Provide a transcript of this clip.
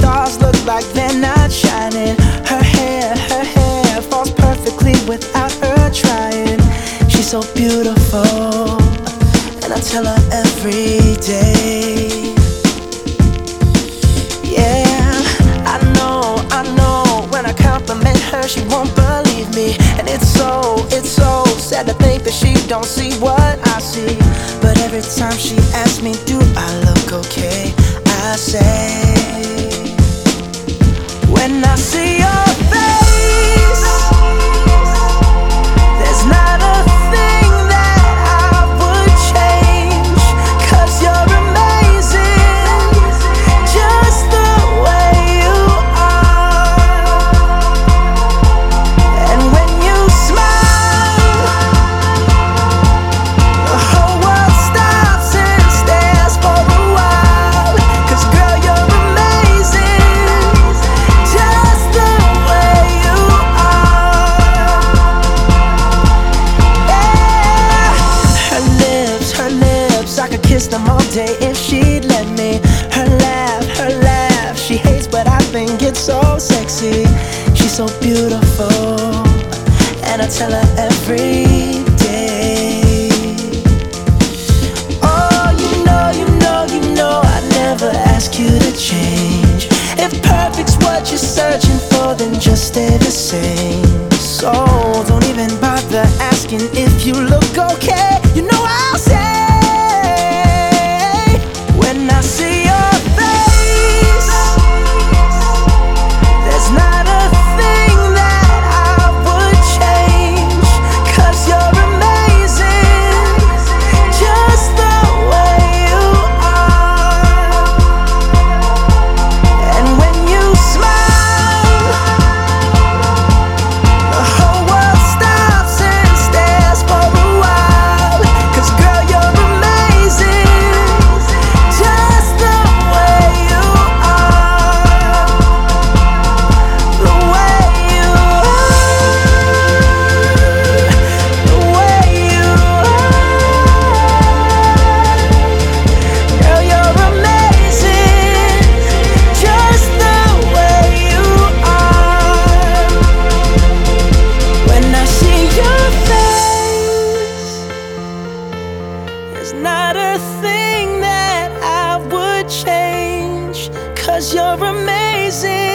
stars look like they're not shining. Her hair falls perfectly without her trying. She's so beautiful, and I tell her every day. Yeah, I know, when I compliment her, she won't believe me. And it's so sad to think that she don't see what I see. But every time she asks me, do I look okay, I say, when I see your face, there's not a thing that I would change. 'Cause you're amazing, just the way you are. And when you smile, the whole world stops and stares for a while. 'Cause girl, you're amazing, just the way you are. Yeah. Her lips, I could kiss them all day if she'd let me. Her laugh, she hates but I think it's so sexy. She's so beautiful, and I tell her every day. Oh, you know, I never ask you to change. If perfect's what you're searching for, then just stay the same. So don't even bother asking if you look okay. You know I'll say, when I see your face, there's not a thing that I would change. 'Cause you're amazing, just the way you are. And when you smile, the whole world stops and stares for a while. 'Cause girl, you're amazing, just the way you are. The way you are, the way you are. Girl, you're amazing, just the way you are. When I see your face, there's not a thing that I would change. 'Cause you're amazing,